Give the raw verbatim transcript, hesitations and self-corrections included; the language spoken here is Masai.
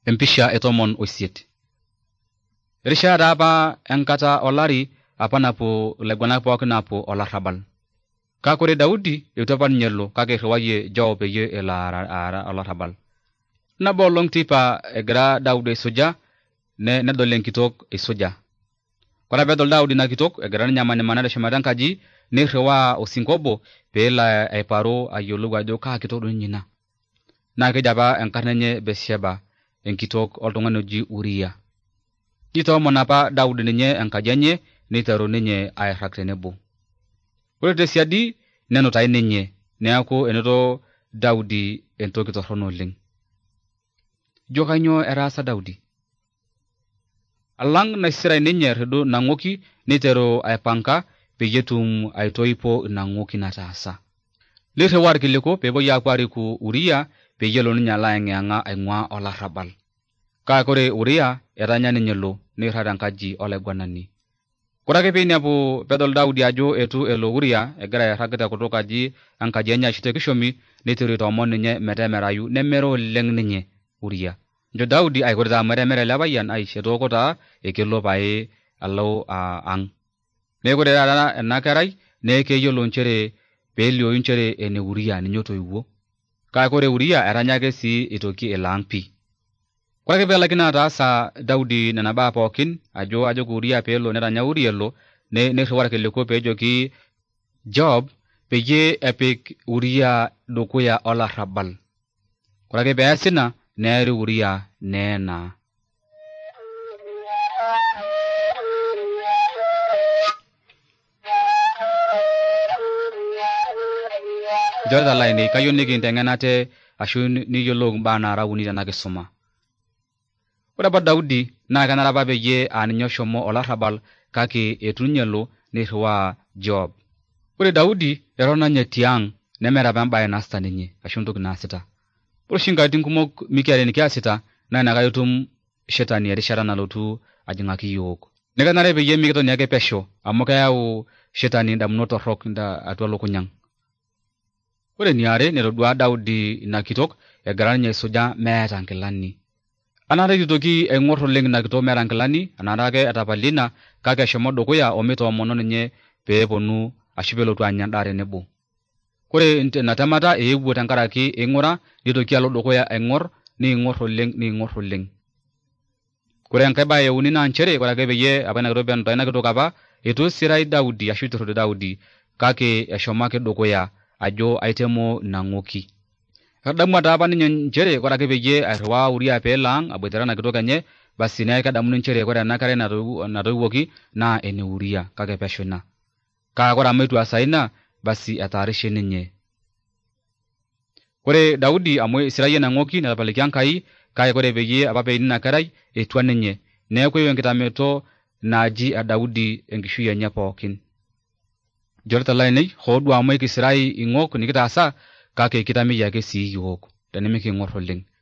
Empisha etomon oisiet. Rishada apa enkata olari apa napuo ilaiguanak pookin napuo olarrabal. Kakore Daudi eitu apa ninye elo kake irriwayie Joab peyie elo aara olarrabal. Nabo olong' teipa egira Daudi aisuja ne nedol enkitok eisuja. Kore peedol Daudi ina kitok egira ninye amanimana teshumata enkaji neirriwaa osinko obo peelo aiparu ayiolou ajo kaa kitok duo ninye ina. Naa keji apa enkarna enye Bethsheba, enkitok oltung'ani oji Uria. Nitoomon apa Daudi ninye enkaji enye neiteru ninye airrag tenebo. Ore tesiadi nenutai ninye neeku enoto Daudi entoki torrono oleng'. Jo kanyoo etaasa Daudi? Alang' naisirai ninye irridu nang'oki neiteru aipanga peyie etum aitoipo ina ng'oki nataasa. Nirriwaa irkiliku peepuoi apuo aariku Uria peyie elo ninye alo ayeng'iyang'a aing'ua olarrabal. Kake ore Uria etanya ninye elo neirrag tenkaji olaiguanani. Kore ake peinepu pedol Daudi ajo etu elo Uria egira airrag tekutuk aji enkaji enye ashu tekishomi neiteru aitoomon ninye metemerayu nemera oleng' ninye Uria. Njo Daudi aikore taa amu etemera ele payian aish etooko taa ekelo pae alo ang'. Neeku ore taata ena kerai nee keyiolo nchere peelioyu nchere ene Uria ninye otoiwuo. Kake ore Uria etanya ake sii eitoki elo ang' pii. Kore ake peelakino ataasa Daudi nena baa pookin ajo ajoki Uria peelo netanya Uria elo neirriwaa irkiliku peejoki Joab peyie epik Uria dukuya olarrabal. Kore ake peesi ina neeri Uria nee naa. Njorita lainei kayieu nikinteng'en ate ashu niyiolou imbaa naara uni tena kisuma. Ore apa Daudi naa kenare apa peyie aa ninye oshomo olarrabal kake etu ninye elo neirriwaa Joab. Ore Daudi eton ninye tiang' nemeeta apa embaye naasita ninye ashu entoki naasita. Ore oshi nkatitin kumok mikiata enikiasita naa inakata etum shetani erishata nalotu ajing'aki yiok. Nekenare peyie mikitoni ake pesho amu keyau shetani indamunot torrok atua lukuny ang'. Ore eniare netodua Daudi ina kitok egira ninye aisuja meeta nkilani. Anare eitoki aing'orr oleng' ina kitok meeta nkilani, anare ake etapalie ina kake eshomo dukuya omitoomono ninye peeponu ashu peelotu anya endaa tenebo. Kore ina temata eewuo tenkaraki eing'ura nitoki alo dukuya aing'orr neing'orr oleng' neing'orr oleng'. Kore enkae baye euni naa nchere kore ake peyie apa ina kitok peenutai ina kitok apa etu isirai Daudi ashu eiturruri Daudi kake eshomo ake dukuya ajo aitemoo ina ng'oki. Etadamua taa apa ninye nchere kore ake peyie airriwaa Uria peelo ang' aboitare ena kitok enye basi neeku kedamuni nchere kore ena kerai natoiwuoki naa ene Uria kake pesho ina. Kake kore amu etu easa ina basi etaarishe ninye. Kore Daudi amu isirayie ina ng'oki netapalikia Enkai kake kore peyie apa peini ina kerai etua ninye neeku eyiu enkitameto naaji e Daudi enkishui enye pookin. Njorita lainei hoo duo amu ekisirai ing'ok nikitaasa kake kitameyie ake sii yiok tenimiking'orr oleng'.